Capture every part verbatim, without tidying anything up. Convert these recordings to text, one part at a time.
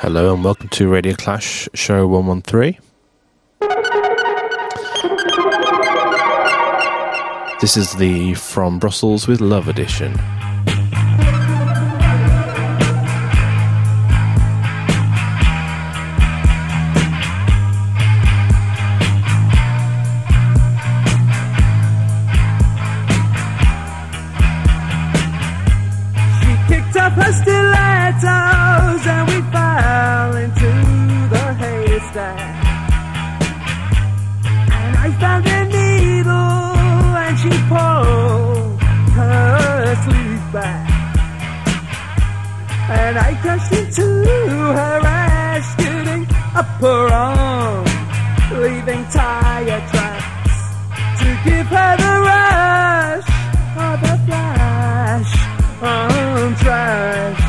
Hello and welcome to Radio Clash, show one one three. This is the From Brussels with Love edition. She kicked up her stilettos and we fell into the haystack. And I found a needle and she pulled her sleeve back. And I crashed into her ass, shooting up her arm, leaving tire tracks to give her the rush of a flash on trash.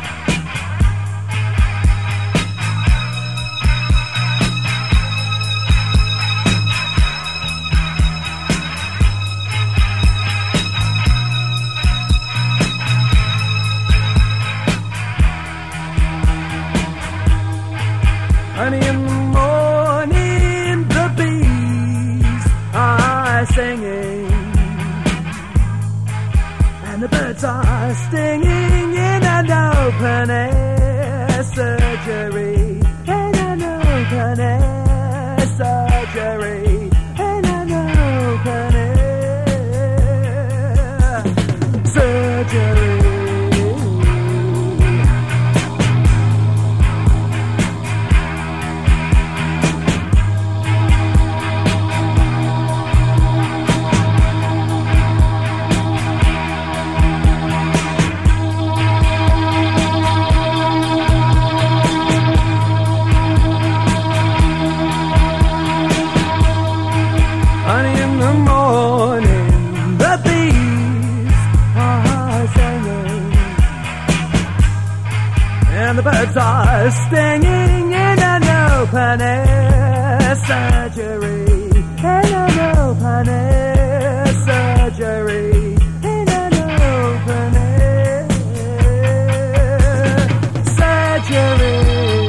Early in the morning, the bees are singing, and the birds are stinging in an open air surgery, in an open air surgery, in an open air surgery. And the birds are stinging in an open air surgery, in an open air surgery, in an open air surgery.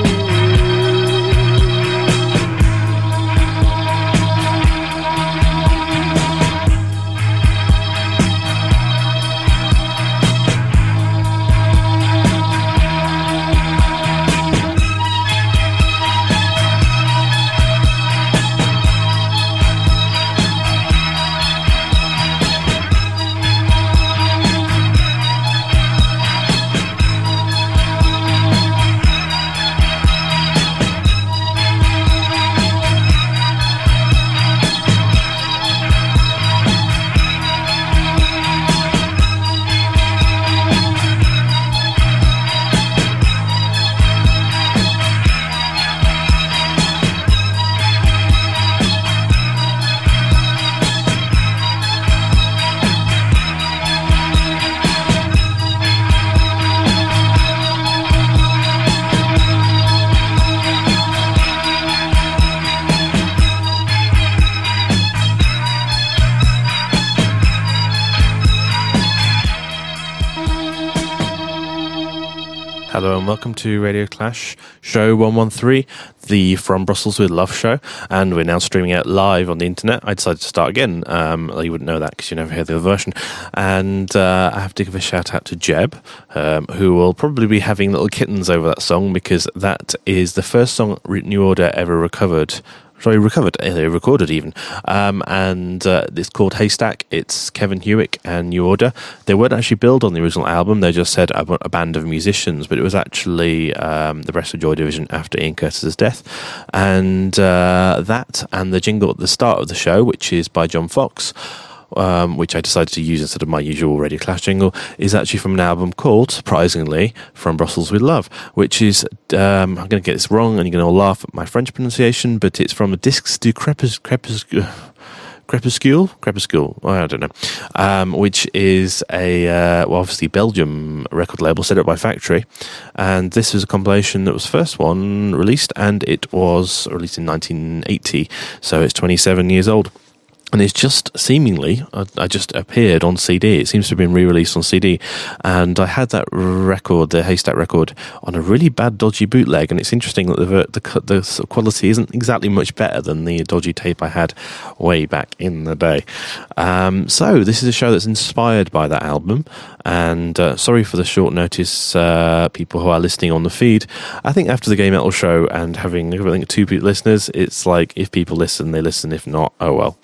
Hello and welcome to Radio Clash, show one one three, the From Brussels with Love show, and we're now streaming out live on the internet. I decided to start again. Um, you wouldn't know that because you never hear the other version. And uh, I have to give a shout out to Jeb, um, who will probably be having little kittens over that song because that is the first song New Order ever recovered. Sorry, recovered, they recorded even, um, and uh, it's called Haystack. It's Kevin Hewitt and New Order. They weren't actually billed on the original album, they just said a, a band of musicians, but it was actually um, the Rest of Joy Division after Ian Curtis's death, and uh, that and the jingle at the start of the show, which is by John Fox, Um, which I decided to use instead of my usual Radio Clash jingle, is actually from an album called, surprisingly, From Brussels with Love, which is, um, I'm going to get this wrong and you're going to all laugh at my French pronunciation, but it's from the Disques du Crépus, Crépus, Crepuscule? Crepuscule, I don't know, um, which is a, uh, well, obviously Belgium record label set up by Factory, and this is a compilation that was the first one released, and it was released in nineteen eighty, so it's twenty-seven years old. And it's just seemingly, I, I just appeared on C D. It seems to have been re-released on C D. And I had that record, the Haystack record, on a really bad, dodgy bootleg. And it's interesting that the, the, the quality isn't exactly much better than the dodgy tape I had way back in the day. Um, so this is a show that's inspired by that album. And uh, sorry for the short notice, uh, people who are listening on the feed. I think after the Gay Metal show and having, I think, two listeners, it's like if people listen, they listen. If not, oh well.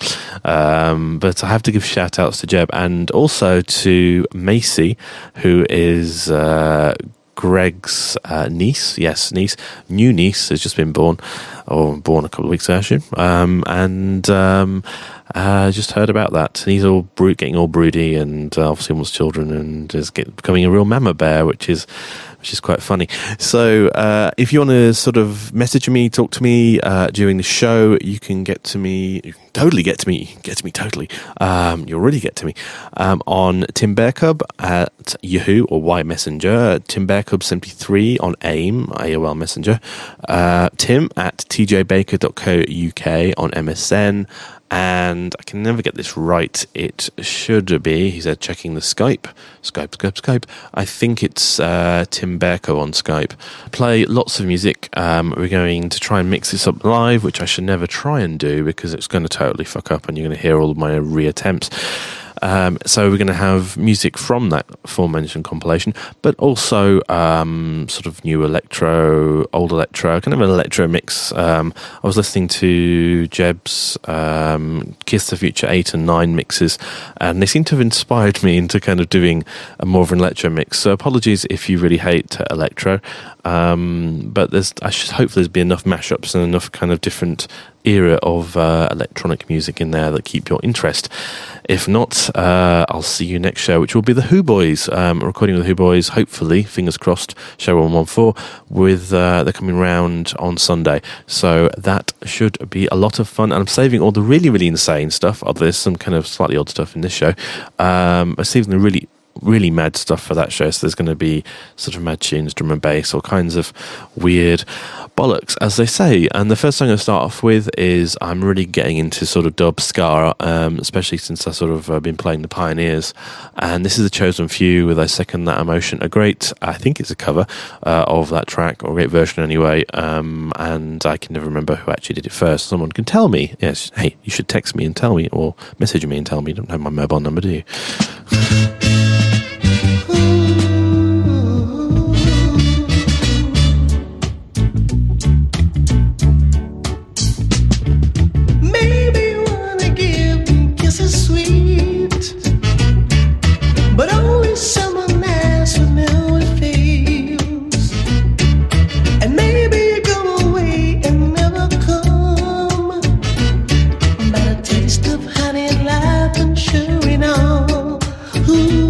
Um, but I have to give shout outs to Jeb and also to Macy, who is uh, Greg's uh, niece. Yes, niece. New niece has just been born, or born a couple of weeks ago, actually. Um, and um, I uh, just heard about that. And he's all bro- getting all broody and uh, obviously wants children and is get, becoming a real mama bear, which is which is quite funny. So uh, if you want to sort of message me, talk to me uh, during the show, you can get to me, you can totally get to me, get to me totally. Um, you'll really get to me um, on Tim Bearcub at Yahoo or Y Messenger, Tim Bearcub seventy-three on AIM, A O L Messenger, uh, Tim at t j baker dot co dot u k on M S N, and I can never get this right. It should be, he said, checking the Skype. Skype, Skype, Skype. I think it's uh, Tim Bearco on Skype. Play lots of music. Um, we're going to try and mix this up live, which I should never try and do because it's going to totally fuck up and you're going to hear all of my re-attempts. Um, so we're going to have music from that aforementioned compilation, but also um, sort of new electro, old electro, kind of an electro mix. Um, I was listening to Jeb's um, Kiss the Future eight and nine mixes, and they seem to have inspired me into kind of doing a more of an electro mix. So apologies if you really hate electro, um, but there's I should hopefully there's be enough mashups and enough kind of different era of uh, electronic music in there that keep your interest. If not, uh, I'll see you next show, which will be the Who Boys. Um, recording with the Who Boys, hopefully, fingers crossed, show one one four, with uh, they're coming round on Sunday. So that should be a lot of fun. And I'm saving all the really, really insane stuff. Oh, there's some kind of slightly odd stuff in this show. Um, I'm saving the really really mad stuff for that show, so there's going to be sort of mad tunes, drum and bass, all kinds of weird bollocks, as they say. And the first song I'm going to start off with is I'm really getting into sort of dub ska, um, especially since I sort of uh, been playing the Pioneers, and this is The Chosen Few with I Second That Emotion, a great, I think it's a cover uh, of that track, or a great version anyway, um, and I can never remember who actually did it first. Someone can tell me. Yes, hey, you should text me and tell me, or message me and tell me. You don't have my mobile number, do you? Ooh.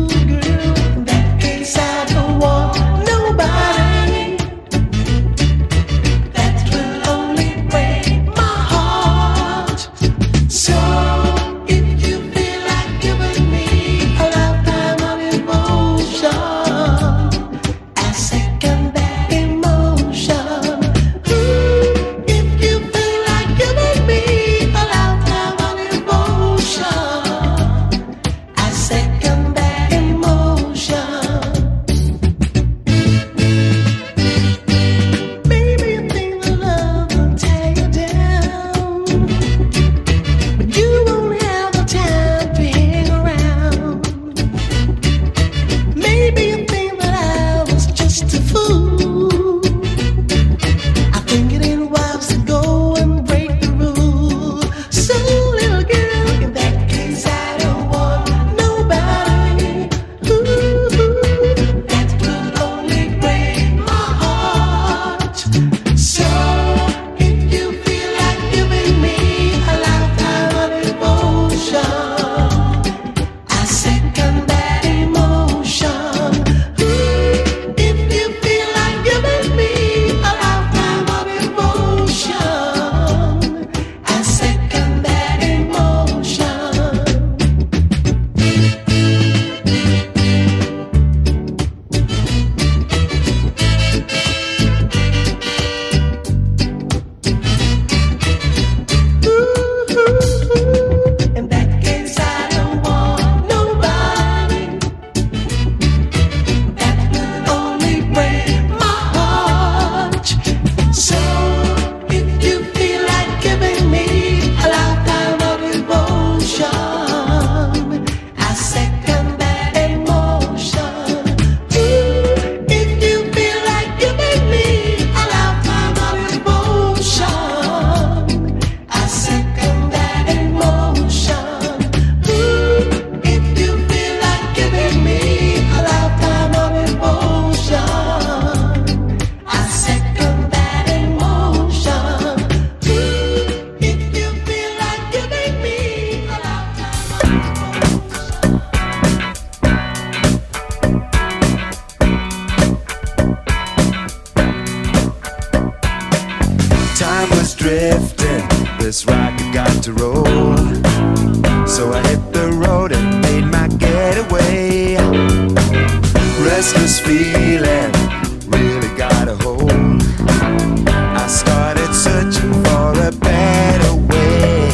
this rocket got to roll. So I hit the road and made my getaway. Restless feeling really got a hold. I started searching for a better way.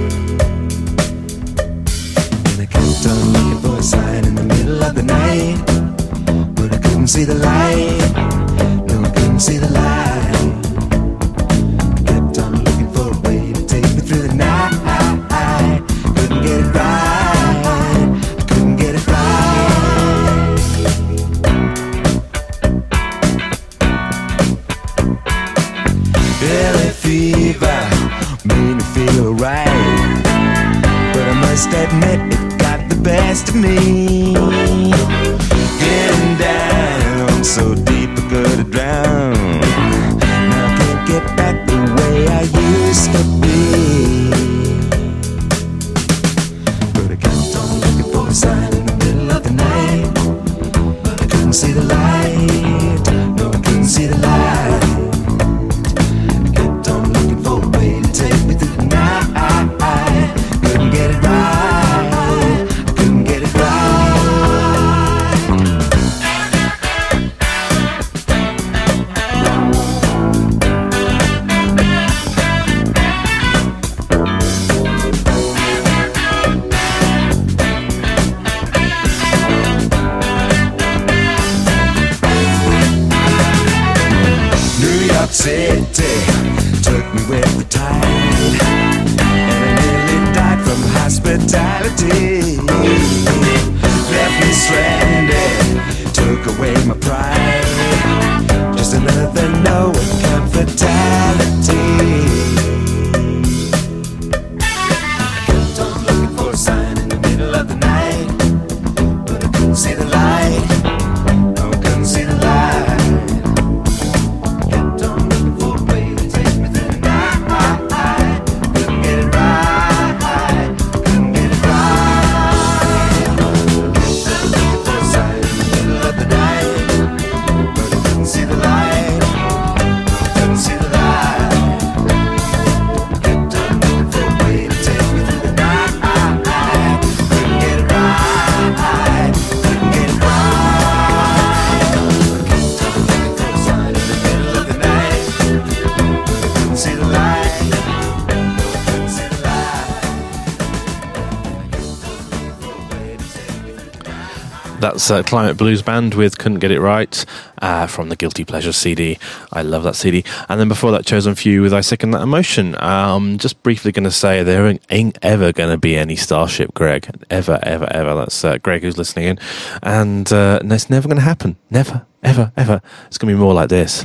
And I kept on looking for a sign in the middle of the night, but I couldn't see the light. No, I couldn't see the light. I kept on looking for a way to take me through the night. Couldn't get it right. I couldn't get it right. Billy fever made me feel alright, but I must admit it got the best of me. Getting down so deep I could have drowned. Now I can't get back the way I used to be. But I kept on looking for a sign in the middle of the night, but I couldn't see the light. No, I couldn't see the light. I kept on looking for a way to take me through the night. Couldn't get it right. I couldn't get it right. New York City took me with the tide, and I nearly died from hospitality. Left me stranded, took away my pride. Just another no and comfortality. I kept on looking for a sign in the middle of the night, but I couldn't see the light. No, I couldn't see the light. Kept on looking for a way to take me through the night. Couldn't get it right. Couldn't get it right. Kept on looking for a sign in the middle of the night, but I couldn't see the light. Couldn't see the light. Kept on looking for a way to take me through the night. Couldn't get it right. Couldn't get it right. Kept on looking for a sign in the middle of the night, but I couldn't see the light. Couldn't see the light. That's uh, Climate Blues Band with Couldn't Get It Right uh, from the Guilty Pleasure C D. I love that C D. And then before that, Chosen Few with I Second That Emotion. Um, just briefly going to say there ain't ever going to be any Starship Greg. Ever, ever, ever. That's uh, Greg who's listening in. And uh, it's never going to happen. Never, ever, ever. It's going to be more like this.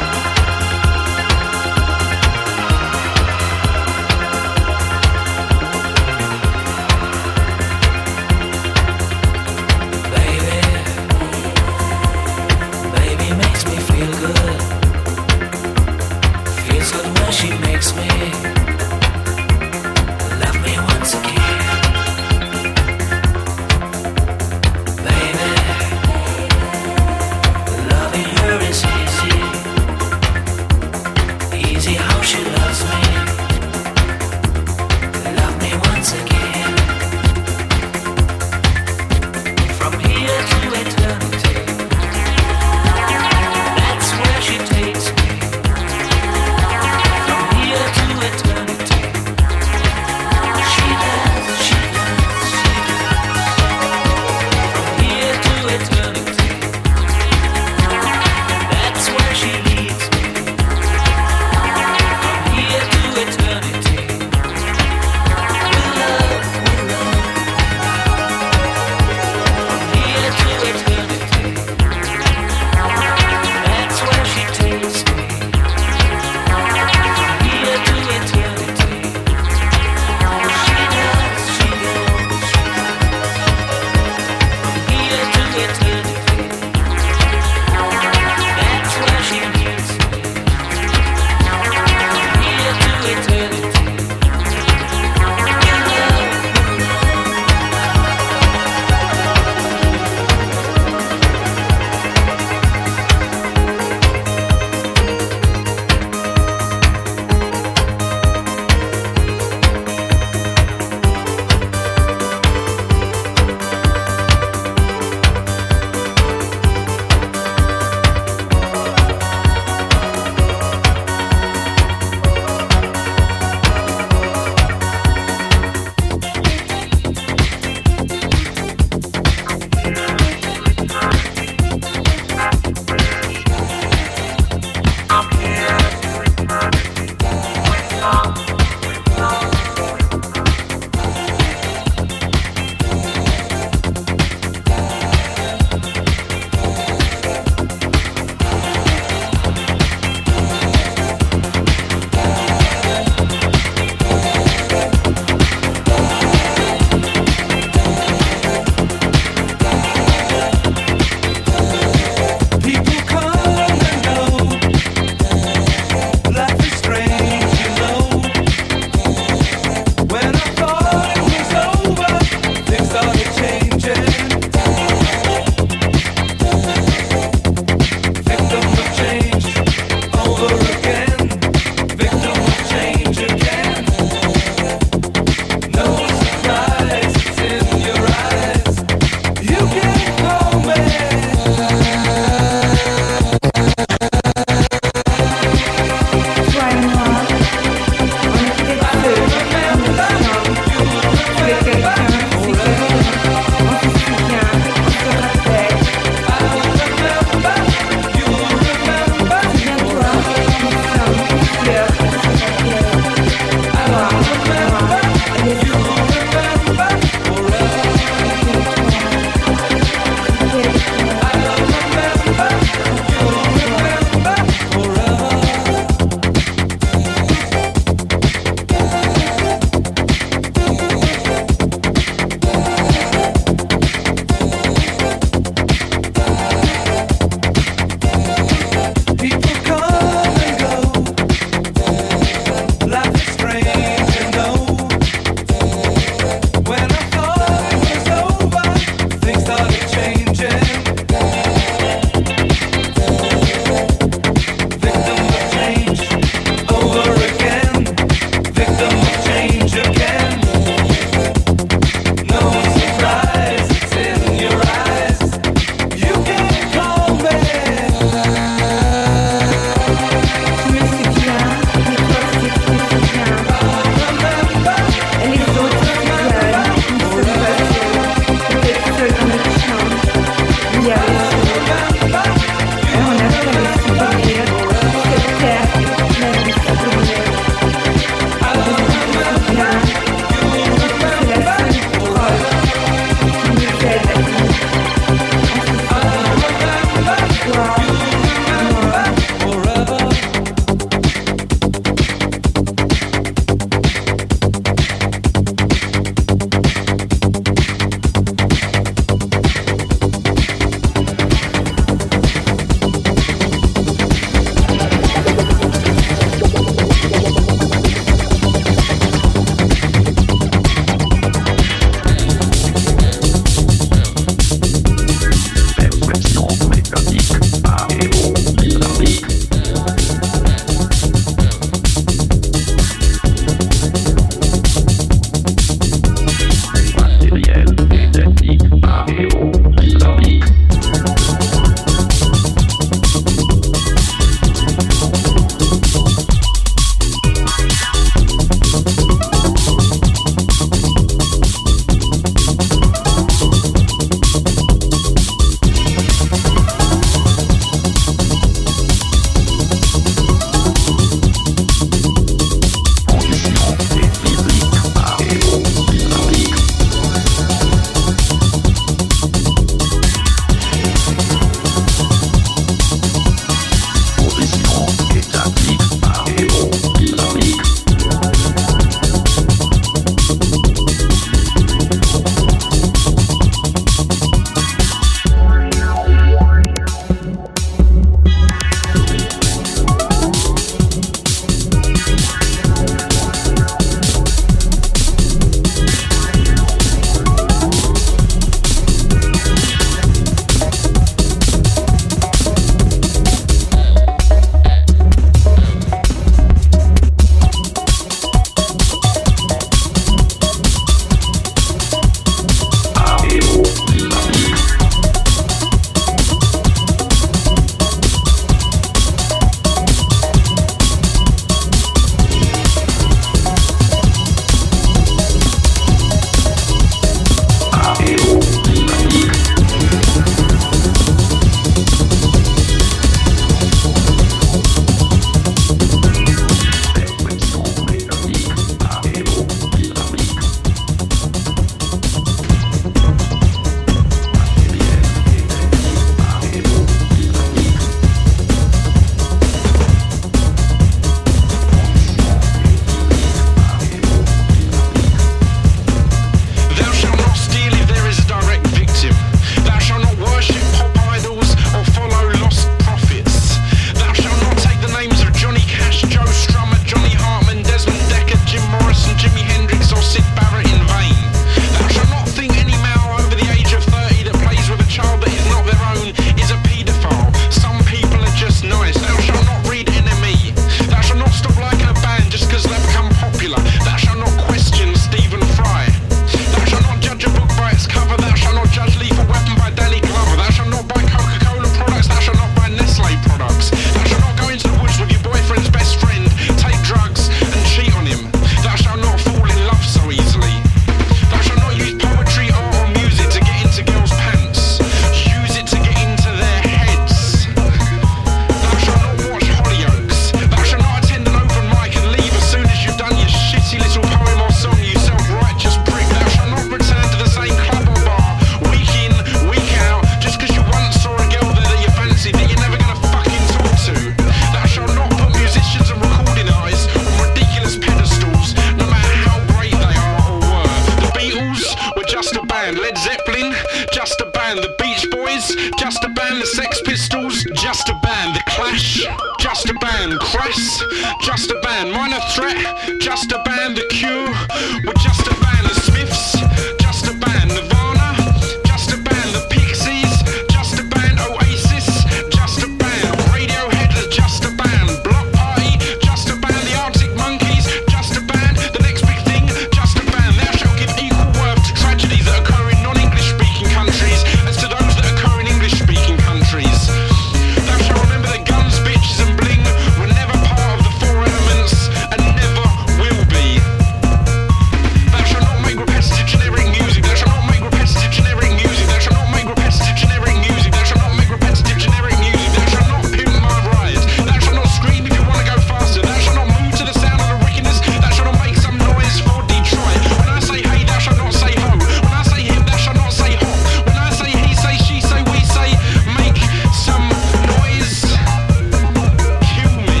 just a band. The Clash, just a band. Crass, just a band. Minor Threat, just a band. The Cure, we're just a band. The Smiths, just a band. Nirvana, just a band. The Pixies, just a band. Oasis, just a band. Radiohead, just a band. Block Party, just a band. The Arctic Monkeys, just a band. The Next Big Thing, just a band. Thou shalt give equal worth to tragedies that occur in non-English speaking countries as to those that occur in English speaking countries. Thou shalt remember that guns, bitches and bling were never part of the four elements and never will be. Thou shalt not make repetitive generic music. Thou shalt not make repetitive generic music. Thou shalt not make repetitive generic music. Thou shalt not make repetitive generic music. Thou shalt not pimp my ride. Thou shalt not scream if you want to go faster. Thou shalt not move to the sound of the wickedness. Thou shalt not make some noise for Detroit. When I say hey, thou shalt not say ho. When I say him, thou shalt not say hop. When I say he, say she, say we, say make some noise. Kill me.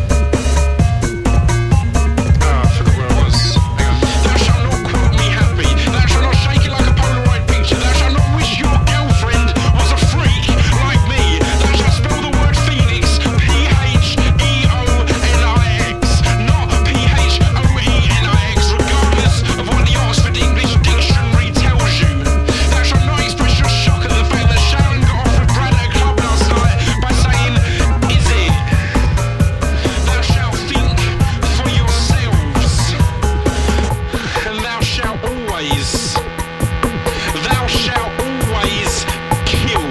Ah, I forgot where I was. Hang on. Thou shalt not quote me happy. Thou shalt not shake it like a Polaroid picture. Thou shalt not wish your girlfriend was a freak like me. Thou shalt spell the word Phoenix P H E O N I X, not P H O E N I X, regardless of what the Oxford English Dictionary tells you. Thou shalt not express your shock at the fact that Sharon got off with Brad at a club last night by saying, is it? Thou shalt think for yourselves, and thou shalt always, thou shalt always kill.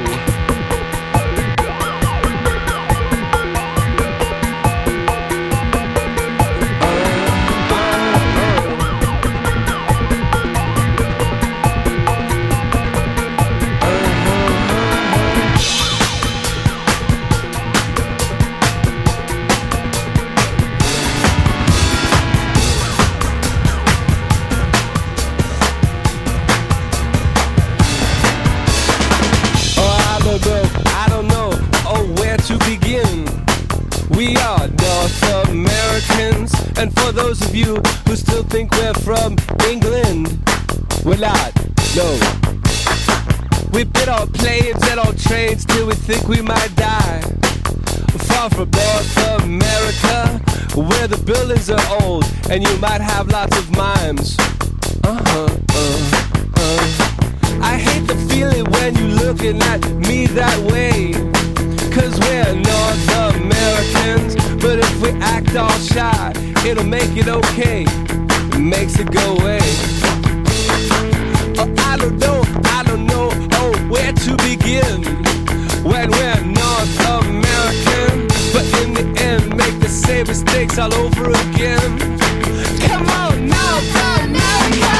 Oh, I don't know, I don't know, oh, where to begin. We are North Americans, and for those of you who still think we're from England, we're not, no. We've been on planes and on trains till we think we might die. Far from North America, where the buildings are old, and you might have lots of mimes. Uh-huh, uh, uh. I hate the feeling when you looking at me that way, 'cause we're North Americans, but if we act all shy, it'll make it okay, it makes it go away. Oh, I don't know, I don't know, oh, where to begin, when we're North American, but in the end make the same mistakes all over again. Come on, North America!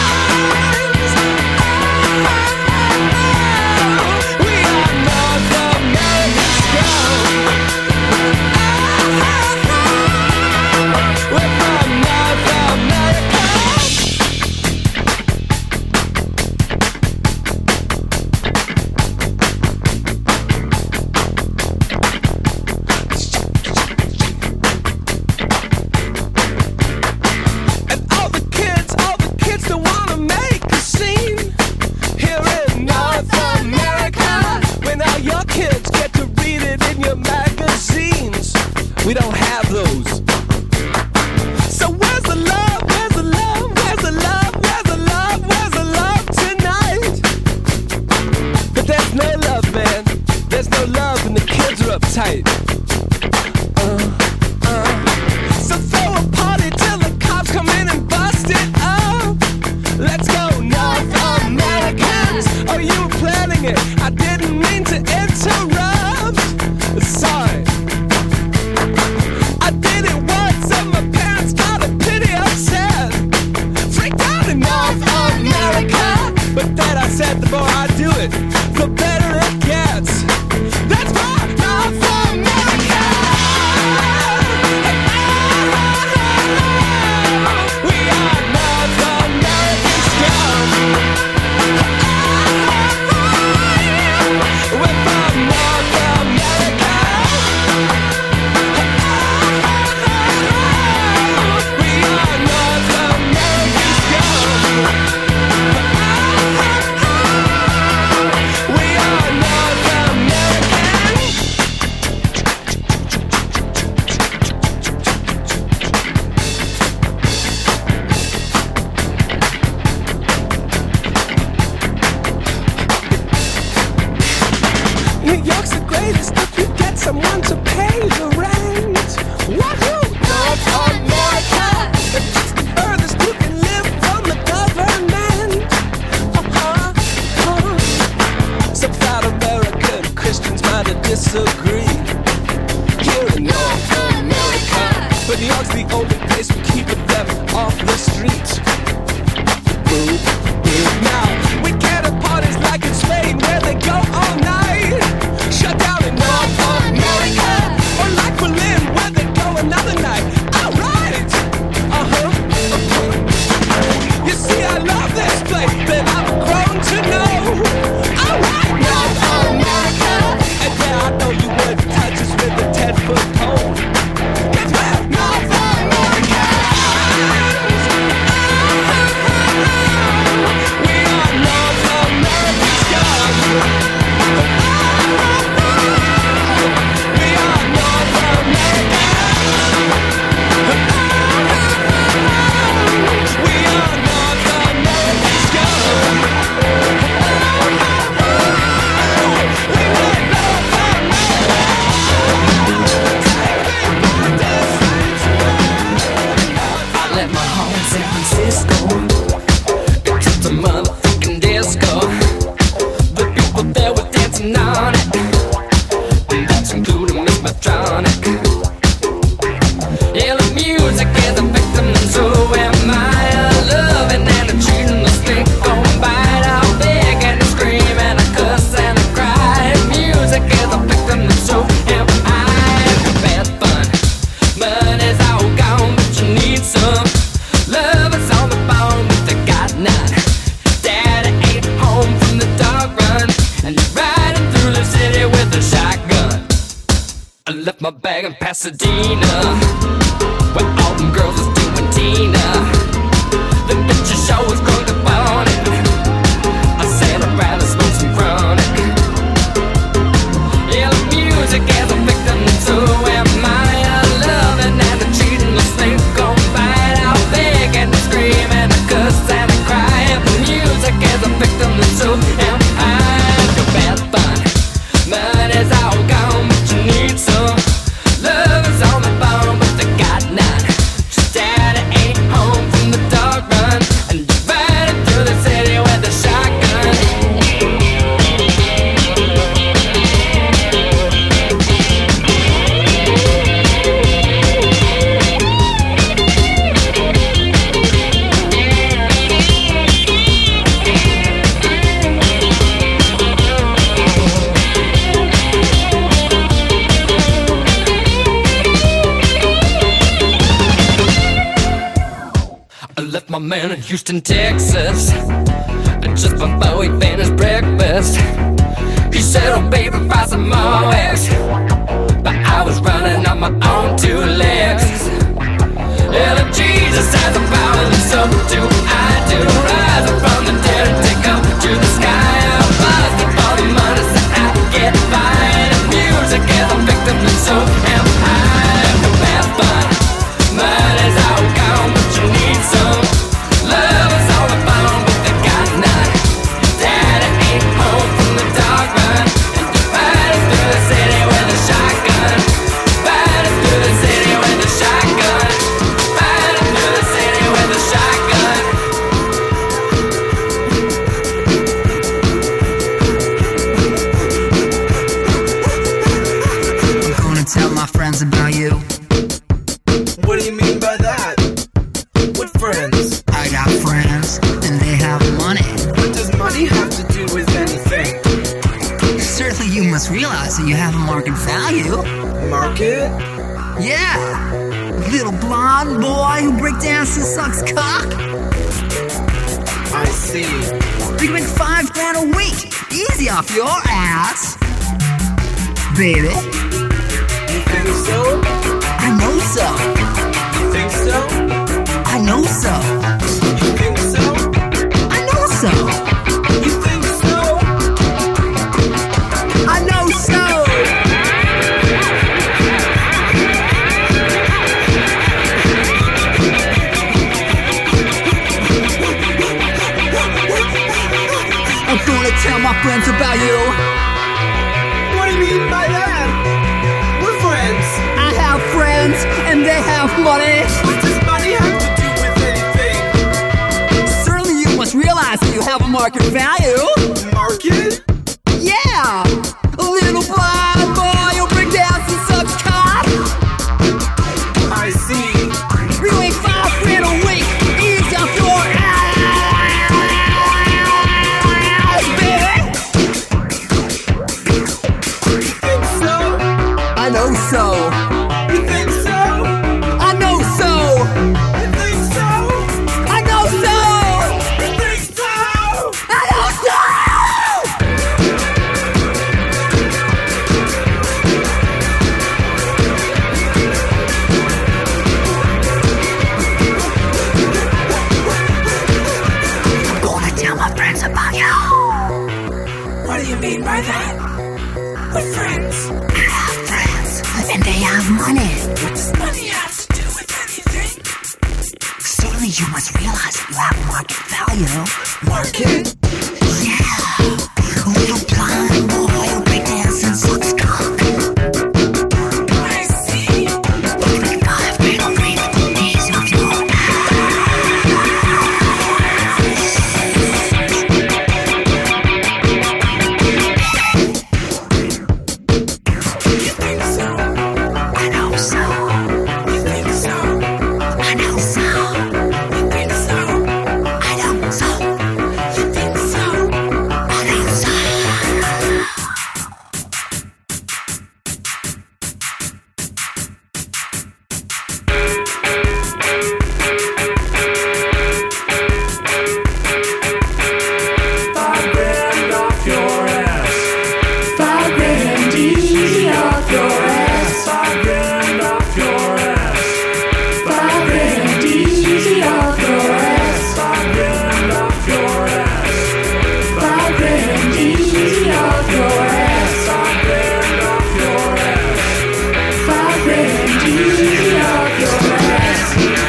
We are North American strong. We're from North America. And all the kids, all the kids that wanna make a scene here in North America, when all your kids get to read it in your magazines, we don't have those. So where's the love? Where's the love? Where's the love? Where's the love? Where's the love tonight? But there's no love, man. There's no love, and the kids are uptight. Uh, uh. So throw a party till the cops come in and bust it up. Let's go, North Americans. Are you planning it? I didn't mean to interrupt. Sorry. I did it once and my parents got a pity upset. Freaked out in North America. But then I said the more I do it, the better it gets. That's why North America. change the rent. What you North America? It's just the furthest you can live from the government. Uh-huh, uh-huh. Some South American Christians might disagree. Here in North America, but New York's the only place we keep them off the streets. Boom, boom. Now, we get at parties like in Spain where they go all night. Shut down in North America, or like Berlin where they go another night. Alright! Uh-huh, uh-huh. You see, I love this place that I've grown to know. Alright, North America. And yeah, I know you wouldn't touch us with a ten-foot pole. Cause we're North America. We are North America's God. We are North America. We are North America's God. We are North America. I left my home in San Francisco. It's just a motherfucking disco. The people there were dancing on it. And that's including Miss Medtronic. Yeah, the music is a victim, and so am I. I love and then I'm cheating the stick going by. I'll beg and I scream and I cuss and I cry. Music is a victim, and so am I. Bad fun, money's all gone, but you need some. Love is on the phone, but they got none. Daddy ain't home from the dog run, and you're riding through the city with a shotgun. I left my bag in Pasadena, where all them girls was doing Tina. The bitches show was going to bone it. I sat around and smoked some chronic. Yeah, the music is a victim, and so am I. I love it and I'm cheating the slave going by. I'll beg and I scream and I cuss and I cry. The music is a victim, and so am I. Feel bad fun, money's all gone, but you need some. Love is on the phone, but they got none. Just daddy ain't home from the dog run, and you're riding through the city with a shotgun. I left my man in Houston, Texas, and just before he finished breakfast, he said, oh baby, fry some more eggs. But I was running on my own two legs. Yeah, if Jesus has a power, then so do I do. Rising from the dead and take up to the sky. I'm buzzing for the money so I can get by. And music is a victim, and so am I. For bad fun, money's all gone, but you need some. Love is all the phone, but they got none. Daddy ain't home from the dog run, and you're riding through the city with a shotgun. Riding through the city with a shotgun. Riding through the city with a shotgun. I'm gonna tell my friends about you. What do you mean by that? What friends? I got friends, and they have money. What does money have to do with anything? Certainly you must realize that you have a market value. Market? Yeah! Little blonde boy who breakdances and sucks cock. I see. You can make five grand a week. Easy off your ass. Baby, You think so? I know so. You think so? I know so. You think so? I know so. You think so? I know so. I'm gonna tell my friends about you. What do you mean by that? have money? What does money have to do with anything? Certainly you must realize that you have a market value. Market? Yeah! A little blind boy who break dance and sucks cock. I see. We make five grand a week. Easy off your ass, baby. You think so? I know so. You think so? I know so. You think so? I know so. You think so? I know so. Gonna tell my friends about you. What do you mean by that? What friends? I have friends, and they have money. What does money have to do with anything? Certainly you must realize that you have a market value. Market? Yeah, a little blind boy who break dance and sucks cock. I see. Make five grand a week. Easy off your You think so? I know so. You think so? I know so. You think so? I know so. You think so? I know so. Five grand off your ass. Five grand easy off your ass. Five grand off your ass. Five grand easy off your ass. Five grand off your ass. Five grand easy off your ass. Five grand off your ass. Five grand easy off your ass.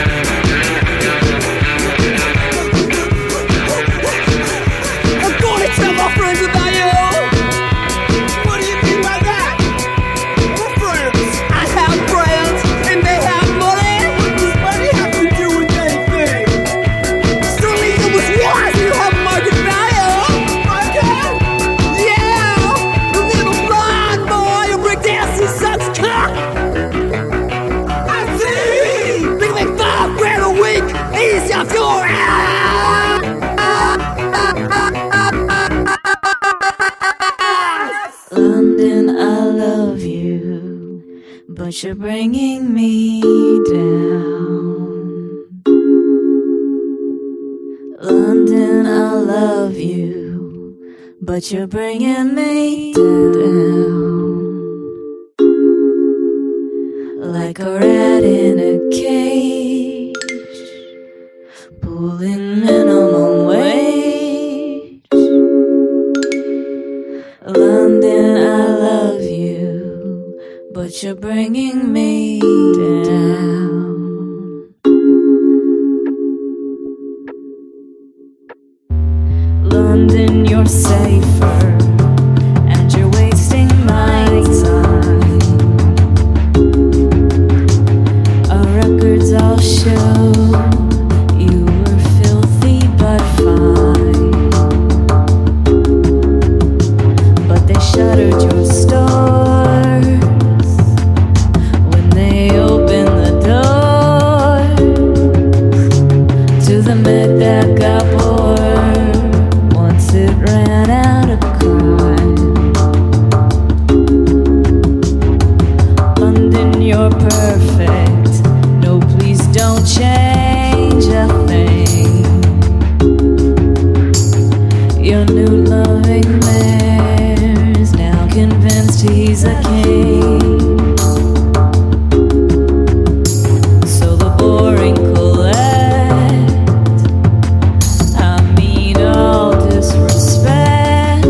I'm gonna tell my friends about you. What do you mean by that? What friends? I have friends, and they have money. What does money have to do with anything? Certainly you must realize you have a market value. Market? Yeah, a little blind boy who break dance and sucks cock. I see. We can make five grand a week. Easy off your ass. London, I love you, but you're bringing me down. London, I love you, but you're bringing me down. Like a rat in a cage, pulling minimum wage. London, I love you, but you're bringing me down. London, you're safer, and you're wasting my time. Our records all show you were filthy but fine. But they shuttered your stores when they opened the doors to the med that got bored once it ran out of crime. London, you're perfect. No, please don't change a thing. Your new loving mayor's now convinced he's a king. So the boring collect. I mean all disrespect.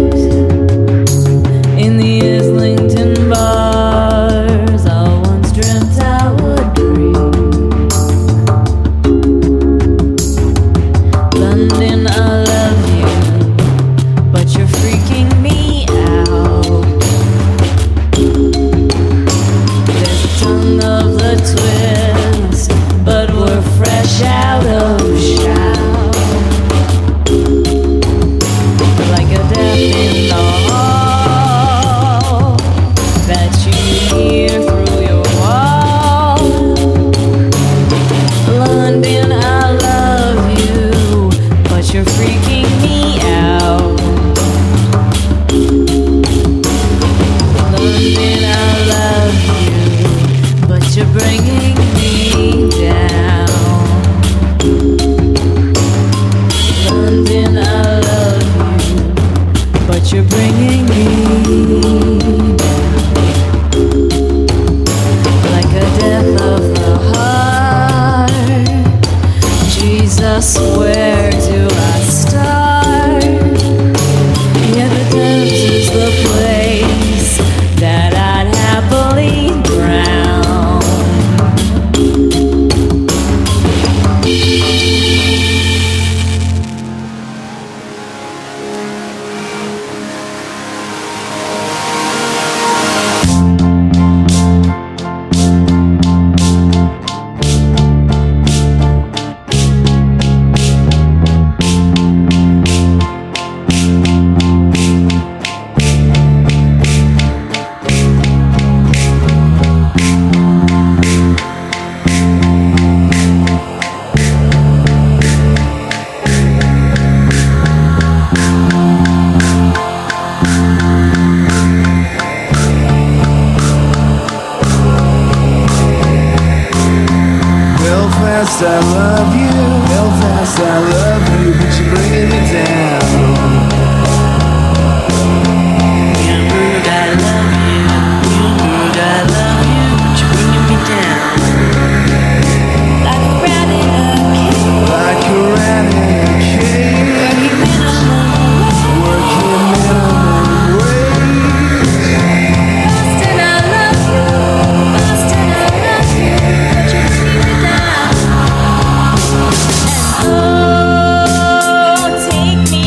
In the Islington bars, I once dreamt I would breathe. London, I love you, but you're freaking me out. There's a tongue of the twist Belfast, I love you. Belfast, I love you, but you're bringing me down. Hamburg, I love you. Hamburg, I love you, but you're bringing me down. Like a rat in a cage. Like a rat in a cage. Working minimum wage. Boston, I love you. Boston, I love you, but you're bringing me down. And oh, take me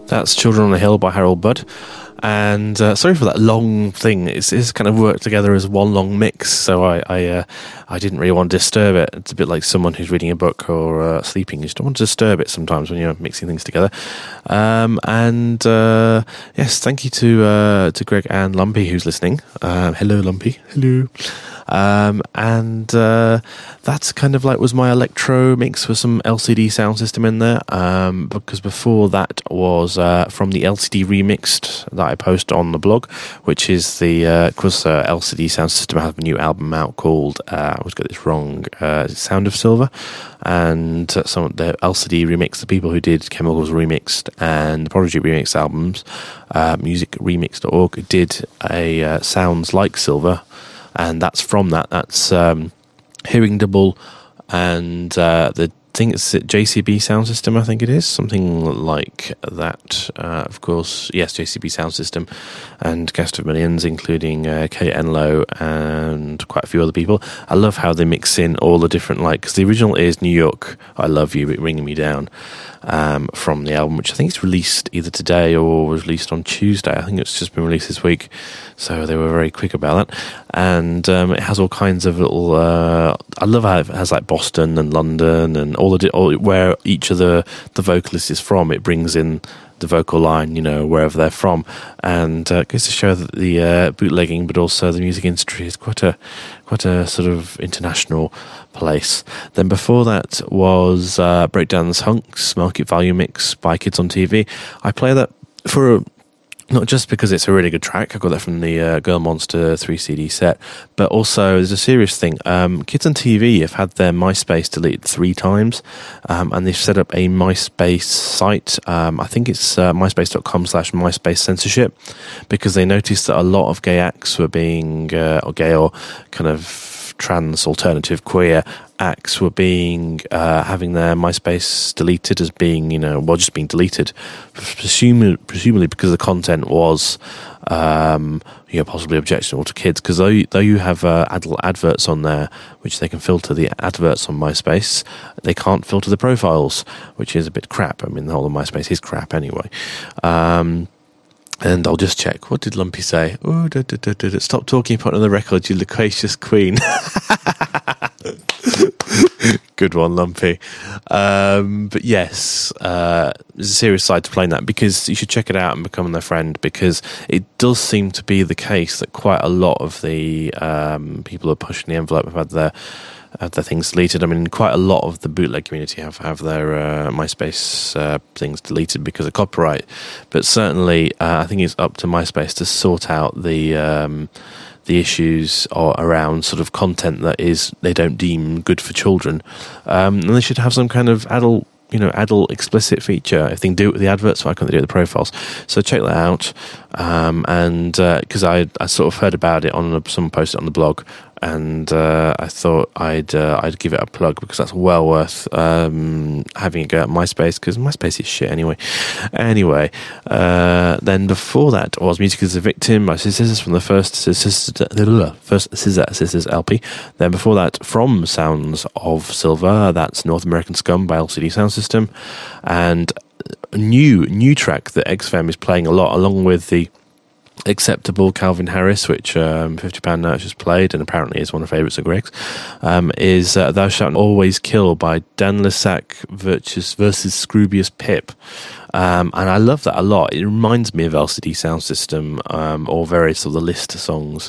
That's Children on the Hill by Harold Budd. And uh, sorry for that long thing. It's, it's kind of worked together as one long mix, so I I, uh, I didn't really want to disturb it. It's a bit like someone who's reading a book or uh, sleeping. You just don't want to disturb it sometimes when you're mixing things together. Um, and uh, yes, thank you to uh, to Greg and Lumpy who's listening. Um, hello, Lumpy. Hello. Um, and uh, that's kind of like was my electro mix with some L C D sound system in there, um, because before that was uh, from the L C D Remixed that I post on the blog, which is the uh, course uh, L C D sound system has a new album out called uh, I always got this wrong uh, Sound of Silver, and uh, some of the L C D Remix, the people who did Chemicals Remixed and the Prodigy Remixed albums, uh, music remix dot org did a uh, Sounds Like Silver. And that's from that. That's um, Hearing Double and uh, the thing it's J C B Sound System, I think it is. Something like that. Uh, of course, yes, J C B Sound System and Cast of Millions, including uh, Kate Enlow and quite a few other people. I love how they mix in all the different, like, because the original is New York, I Love You, but Ringing Me Down. Um, from the album, which I think is released either today or was released on Tuesday. I think it's just been released this week, so they were very quick about that. And um, it has all kinds of little. Uh, I love how it has like Boston and London and all the all, where each of the the vocalists is from. It brings in the vocal line, you know, wherever they're from, and uh, goes to show that the uh, bootlegging, but also the music industry is quite a quite a sort of international place. Then before that was uh, Breakdown's Hunks Market Value Mix by Kids on T V. I play that for a, not just because it's a really good track. I got that from the uh, Girl Monster three C D set, but also there's a serious thing. Um, Kids on T V have had their MySpace deleted three times, um, and they've set up a MySpace site. Um, I think it's uh, myspace.com slash MySpace censorship, because they noticed that a lot of gay acts were being, uh, or gay or kind of trans, alternative, queer acts were being uh, having their MySpace deleted as being, you know, well, just being deleted, presumably, presumably because the content was, um, you know, possibly objectionable to kids. Because though you, though you have uh, adult adverts on there, which they can filter the adverts on MySpace, they can't filter the profiles, which is a bit crap. I mean, the whole of MySpace is crap anyway. Um, And I'll just check. What did Lumpy say? Oh, da, da, da, da, da. Stop talking about the record, you loquacious queen. Good one, Lumpy. Um, but yes, uh, there's a serious side to playing that, because you should check it out and become their friend, because it does seem to be the case that quite a lot of the um, people who are pushing the envelope have had their have their things deleted. I mean, quite a lot of the bootleg community have, have their uh, MySpace uh, things deleted because of copyright. But certainly, uh, I think it's up to MySpace to sort out the um, the issues or around sort of content that is they don't deem good for children. Um, and they should have some kind of adult, you know, adult explicit feature. If they can do it with the adverts, why can't they do it with the profiles? So check that out. Um, and because uh, I, I sort of heard about it on a, someone posted it on the blog, and uh, I thought I'd uh, I'd give it a plug, because that's well worth um, having a go at MySpace, because MySpace is shit anyway. Anyway, uh, then before that was Music is a Victim by Sisters from the first Sisters, first Scissor Sisters L P. Then before that, from Sounds of Silver, that's North American Scum by L C D Sound System, and a new new track that X F M is playing a lot, along with the Acceptable Calvin Harris, which um, fifty pound Notes just played and apparently is one of the favourites of Greg's, um, is uh, Thou Shalt Always Kill by Dan Lissac versus, versus Scroobius Pip. Um, and I love that a lot. It reminds me of L C D Sound System, um, or various of the List songs.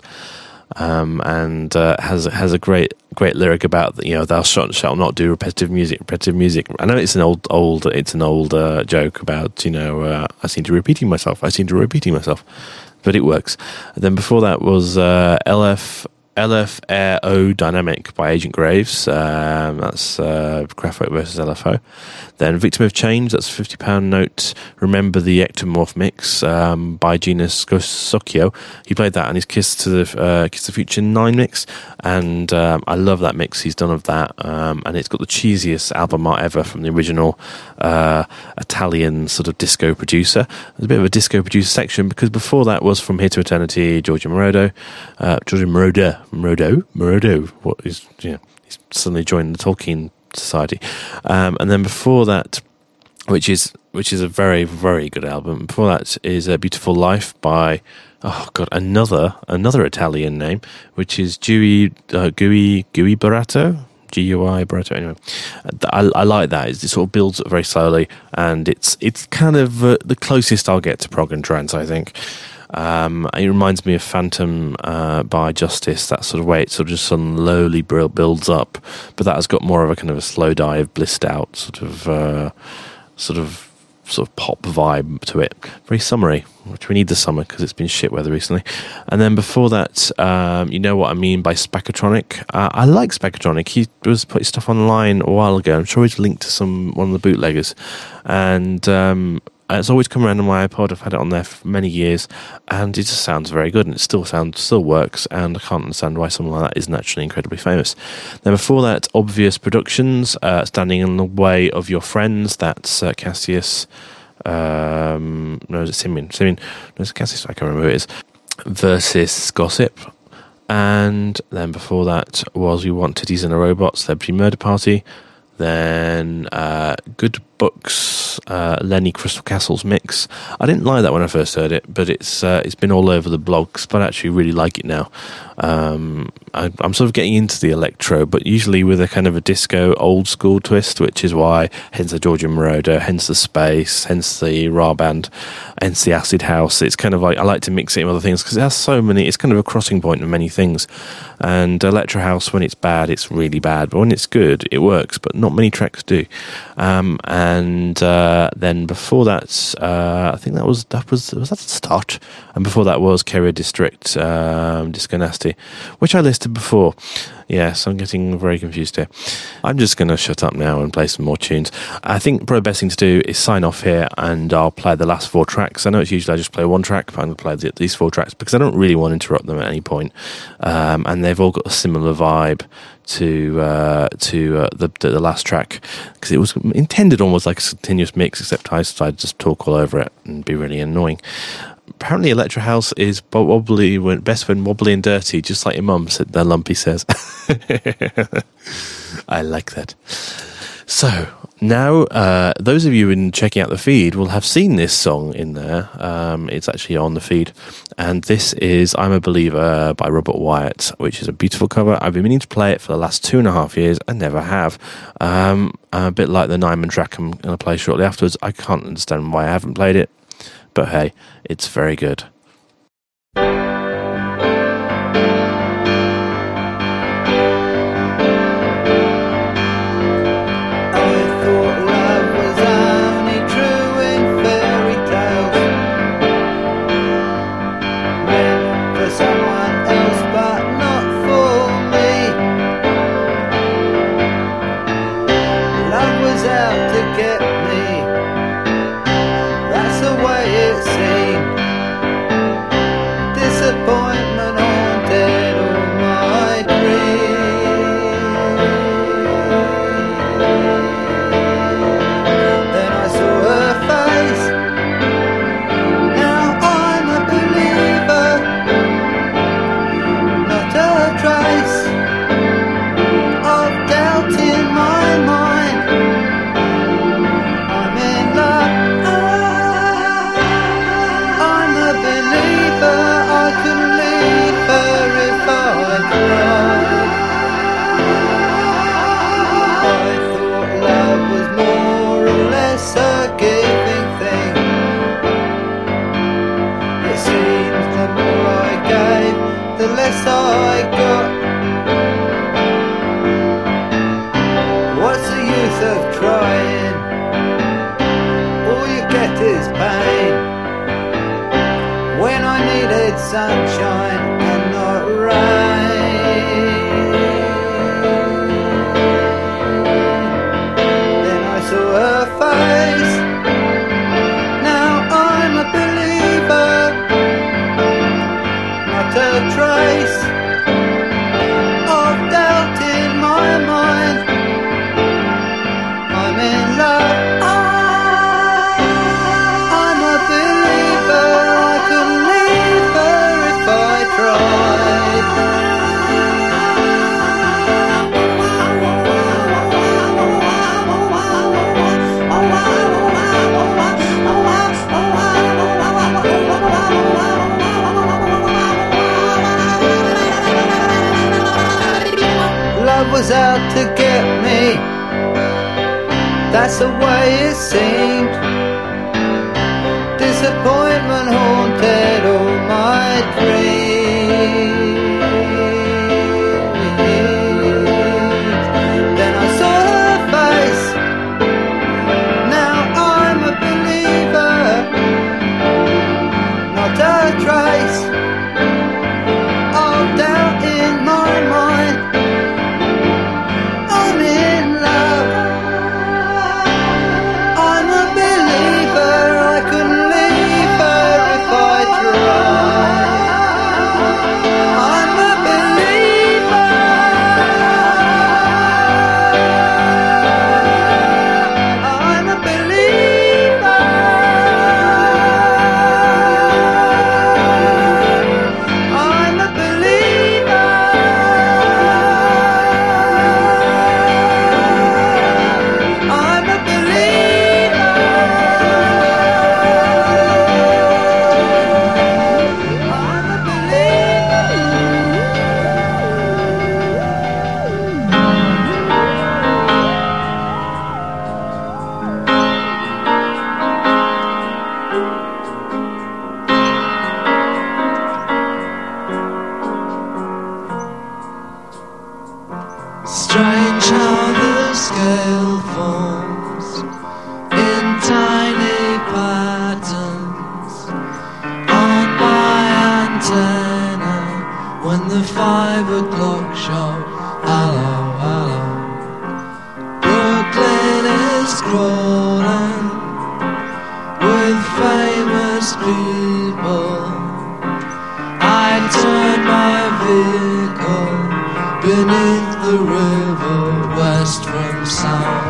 Um, and uh, has has a great great lyric about, you know, thou shalt, shalt not do repetitive music. Repetitive music. I know it's an old old it's an old uh, joke about, you know, uh, I seem to be repeating myself. I seem to be repeating myself, but it works. And then before that was uh, L F L F Air O Dynamic by Agent Graves. Um, that's uh, Kraftwerk versus L F O. Then Victim of Change, that's fifty pound Note. Remember the Ectomorph mix um, by Gina Scosocchio. He played that on his Kiss to the uh, Kiss the Future nine mix, and um, I love that mix he's done of that. Um, and it's got the cheesiest album art ever from the original uh, Italian sort of disco producer. There's a bit of a disco producer section, because before that was From Here to Eternity, Giorgio Moroder. Uh, Giorgio Moroder. Moroder? Moroder. What is, you know, he's suddenly joined the Tolkien Society. Um, and then before that which is which is a very very good album. Before that is A Beautiful Life by oh god another another Italian name, which is Gui uh, Gui Gui Barato. G U I Barato. Anyway, I, I like that. It sort of builds up very slowly, and it's it's kind of uh, the closest I'll get to prog and trance, I think. Um, it reminds me of Phantom uh, by Justice, that sort of way. It sort of just slowly builds up, but that has got more of a kind of a slow dive, blissed out sort of uh, sort of sort of pop vibe to it. Very summery, which we need the summer because it's been shit weather recently. And then before that, um, You Know What I Mean by Speckatronic. Uh, I like Speckatronic. He was putting stuff online a while ago. I'm sure he's linked to some one of the bootleggers, and um, it's always come around on my iPod. I've had it on there for many years, and it just sounds very good, and it still sounds still works. And I can't understand why something like that isn't actually incredibly famous. Then before that, Obvious Productions, uh, Standing in the Way of Your Friends. That's uh, Cassius. Um, no, is it Simeon? Simeon. No, it's Cassius. I can't remember who it is. Versus Gossip. And then before that was We Want Titties and a Robot, Celebrity Murder Party. Then uh, Good Books, uh, Lenny Crystal Castle's mix. I didn't like that when I first heard it, but it's uh, it's been all over the blogs, but I actually really like it now. Um, I, I'm sort of getting into the electro, but usually with a kind of a disco old school twist, which is why, hence the Giorgio Moroder, hence the Space, hence the Ra Band, hence the Acid House. It's kind of like, I like to mix it in with other things because it has so many, it's kind of a crossing point of many things. And electro house, when it's bad, it's really bad, but when it's good, it works, but not many tracks do. Um, and uh, then before that, uh, I think that was that was was that the start. And before that was Carrier District, um, Disco Nasty, which I listed before. Yes, I'm getting very confused here. I'm just going to shut up now and play some more tunes. I think probably the best thing to do is sign off here, and I'll play the last four tracks. I know it's usually I just play one track, but I'm going to play the, these four tracks because I don't really want to interrupt them at any point. Um, and they've all got a similar vibe to uh, to uh, the, the last track, because it was intended almost like a continuous mix, except I decided to just talk all over it and be really annoying. Apparently Electro House is wobbly, best when wobbly and dirty, just like your mum said, that Lumpy says. I like that. So now uh, those of you in checking out the feed will have seen this song in there. Um, it's actually on the feed, and this is I'm a Believer by Robert Wyatt, which is a beautiful cover. I've been meaning to play it for the last two and a half years and never have. Um, a bit like the Nyman track I'm going to play shortly afterwards. I can't understand why I haven't played it, but hey, it's very good. Sunshine and not rain. Then I saw her face. Now I'm a believer, not a trace of doubt in my mind. I'm in love. I'm a believer. I can leave her if I tried. was out to get me. That's the way it seemed. Disappointment haunted all my dreams. Then I saw her face. Now I'm a believer. Not a trace of doubt in my mind. I'm in love. I'm a believer. I couldn't leave her if I tried. I'm a believer. I'm a believer. I'm a believer. I'm a believer. I'm a Strange how the scale forms in tiny patterns on my antenna when the five o'clock show. Hello, hello. Brooklyn is crawling with famous people. I turn my vehicle beneath the river west from south.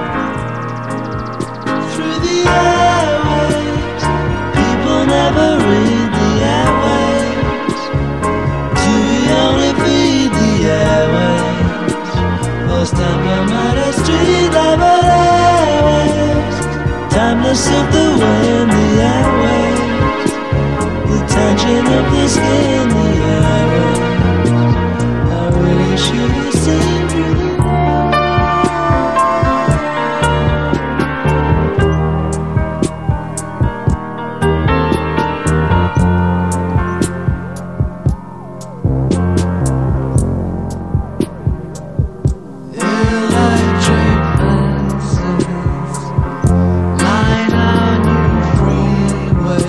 Through the airwaves, people never read the airwaves. Do we only feed the airwaves? Most time I'm at a street level airwaves. Timeless of the wind, the airwaves. The tension of the skin, the airwaves. Should we sing through the electric fences line our new freeway.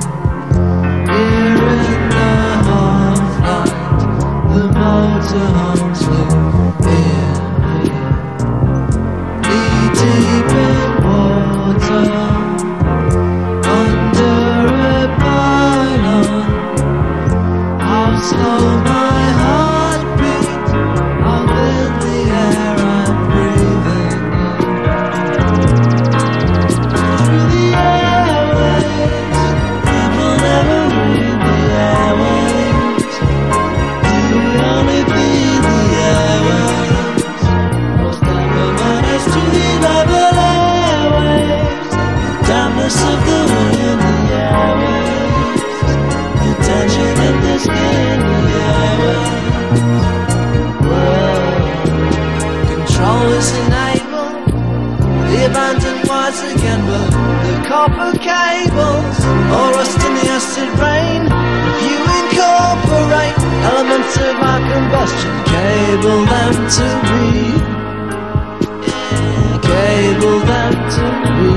Here in the half-light, the motorhomes live here, here. Knee deep in water, under a pylon. How slow my heart beats, how thin the air I'm breathing in. Through the airwaves, people never read the airwaves. Do we only feed the airwaves? Most never manage to level airwaves. Timeless of the wind, the airwaves. The tension in the skin, the airwaves. Whoa. Control is enabled. The abandoned wires again, but the copper cables all rust in the acid rain. If you incorporate elements of our combustion, cable them to me. Yeah, cable them to me.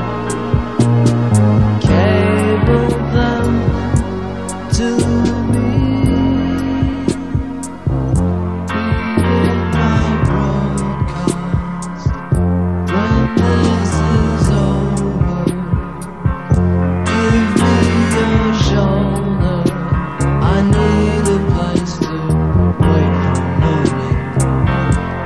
Cable them to me. Hear my broadcast when this is over. Give me your shoulder. I need a place to wait for morning.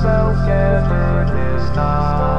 myself gathered this time.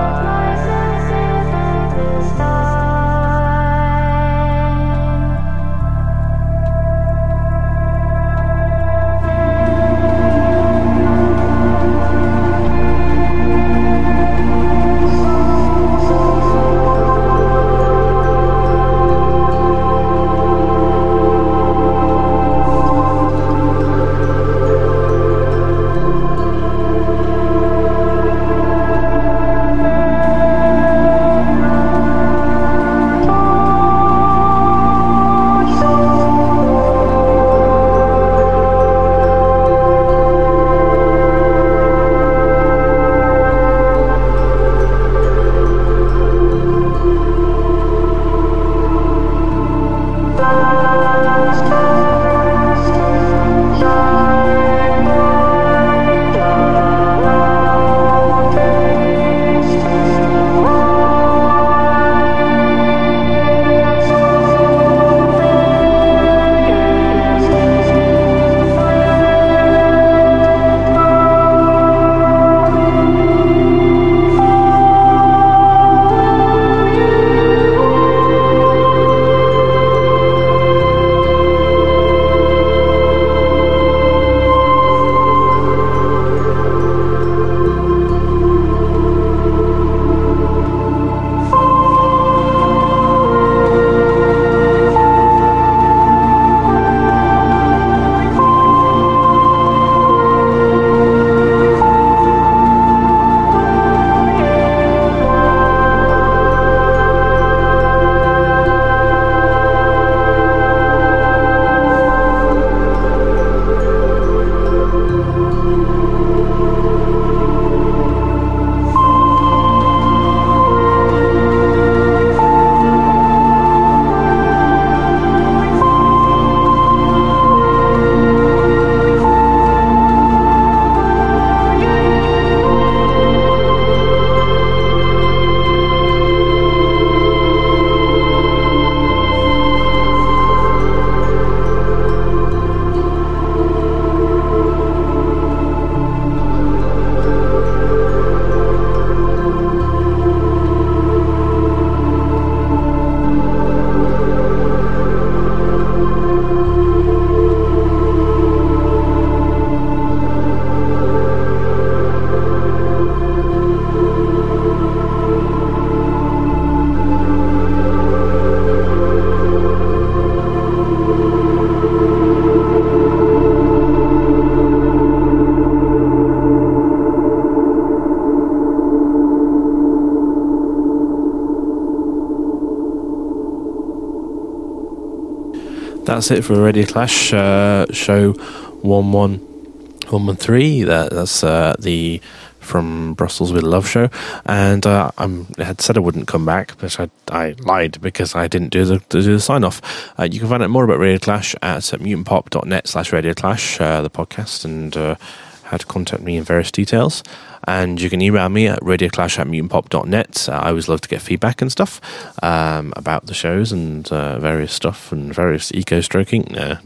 That's it for Radio Clash uh, show one one one one three. That, that's uh, the From Brussels with Love show. And uh, I'm, I had said I wouldn't come back, but I, I lied because I didn't do the, do the sign off. Uh, you can find out more about Radio Clash at uh, mutant pop dot net slash Radio Clash, uh, the podcast, and uh, how to contact me in various details. And you can email me at radioclash at mutant pop dot net. Uh, I always love to get feedback and stuff um, about the shows and uh, various stuff and various eco-stroking. No.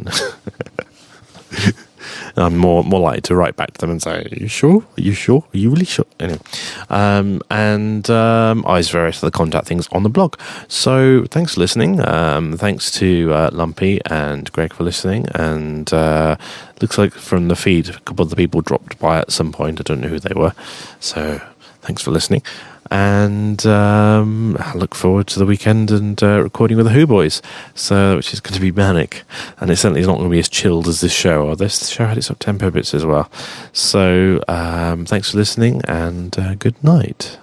I'm more more likely to write back to them and say, are you sure? Are you sure? Are you really sure? Anyway. Um, and um, I use various other contact things on the blog. So thanks for listening. Um, thanks to uh, Lumpy and Greg for listening. And uh, looks like from the feed, a couple of the people dropped by at some point. I don't know who they were. So thanks for listening. And um, I look forward to the weekend and uh, recording with the Who Boys, so which is going to be manic, and it certainly is not going to be as chilled as this show. Or this show had its up tempo bits as well. So um, thanks for listening, and uh, good night.